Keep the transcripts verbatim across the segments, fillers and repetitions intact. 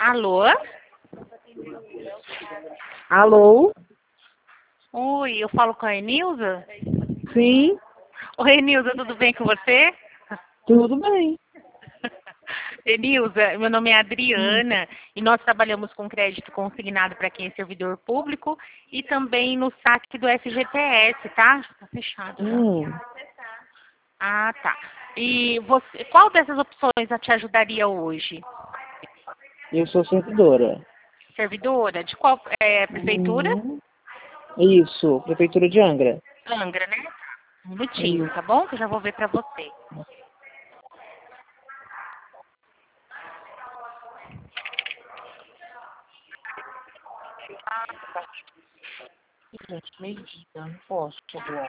Alô? Alô? Oi, eu falo com a Enilza? Sim, Oi, Enilza, tudo bem com você? tudo bem. Enilza, meu nome é Adriana e nós trabalhamos com crédito consignado para quem é servidor público e também no saque do F G T S, tá? Tá fechado já. Hum, Ah, tá. E você, qual dessas opções te ajudaria hoje? eu sou servidora. Servidora? De qual é, prefeitura? Uhum. Isso, Prefeitura de Angra. Angra, né? Um minutinho, Isso. tá bom? Que eu já vou ver para você. Gente, meio-dia, não posso agora.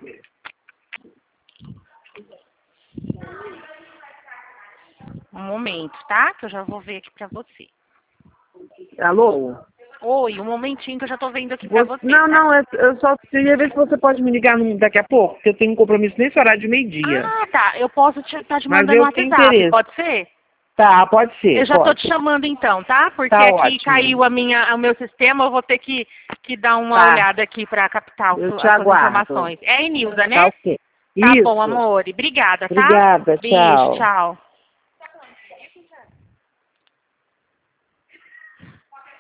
Um momento, tá? Que eu já vou ver aqui para você. Alô? Oi, um momentinho que eu já tô vendo aqui para Você- você, Não, tá? não, eu eu só queria ver se você pode me ligar no- daqui a pouco, porque eu tenho um compromisso nesse horário de meio-dia. Ah, tá. Eu posso te, tá te Mas mandando no eu tenho WhatsApp, interesse. pode ser? Tá, pode Eu ser, já tô te pode. chamando então, tá? Porque Tá aqui ótimo. caiu a minha, o meu sistema, eu vou ter que, que dar uma Tá, olhada aqui para captar eu o- te as suas aguardo. informações. É a Enilza, Tá né? ok. Tá bom, Isso. amor. Obrigada, tá? Obrigada, Beijo, tchau. tchau.